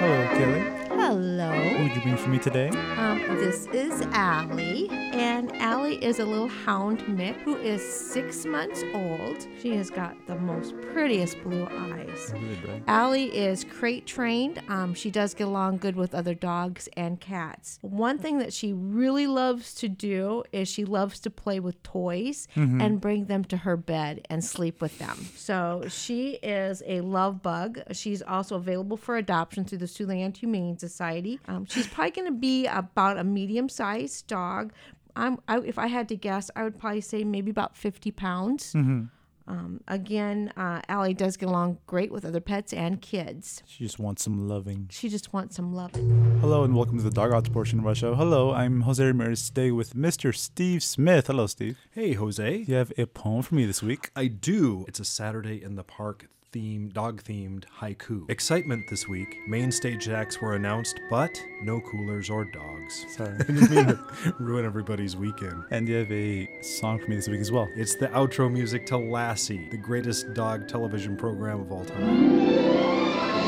Hello, Kelly. Hello. Who would you bring for me today? This is Allie, and Allie is a little hound mix who is 6 months old. She has got the most prettiest blue eyes. Really, Allie is crate trained. She does get along good with other dogs and cats. One thing that she really loves to do is she loves to play with toys and bring them to her bed and sleep with them. So she is a love bug. She's also available for adoption through the Siouxland Humane Society. She's probably going to be about a medium-sized dog. If I had to guess, I would probably say maybe about 50 pounds. Again, Allie does get along great with other pets and kids. She just wants some loving. She just wants some loving. Hello and welcome to the Dog Outs portion of our show. Hello, I'm Jose Ramirez today with Mr. Steve Smith. Hello, Steve. Hey, Jose. You have a poem for me this week. I do. It's a Saturday in the Park dog-themed haiku. Excitement this week. Main stage acts were announced, but no coolers or dogs. Sorry. I didn't mean to ruin everybody's weekend. And you have a song for me this week as well. It's the outro music to Lassie, the greatest dog television program of all time.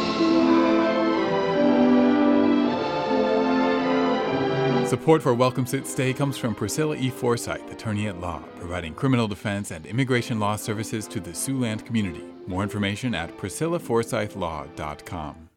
Support for Welcome Sit Stay comes from Priscilla E. Forsyth, attorney at law, providing criminal defense and immigration law services to the Siouxland community. More information at PriscillaForsythLaw.com.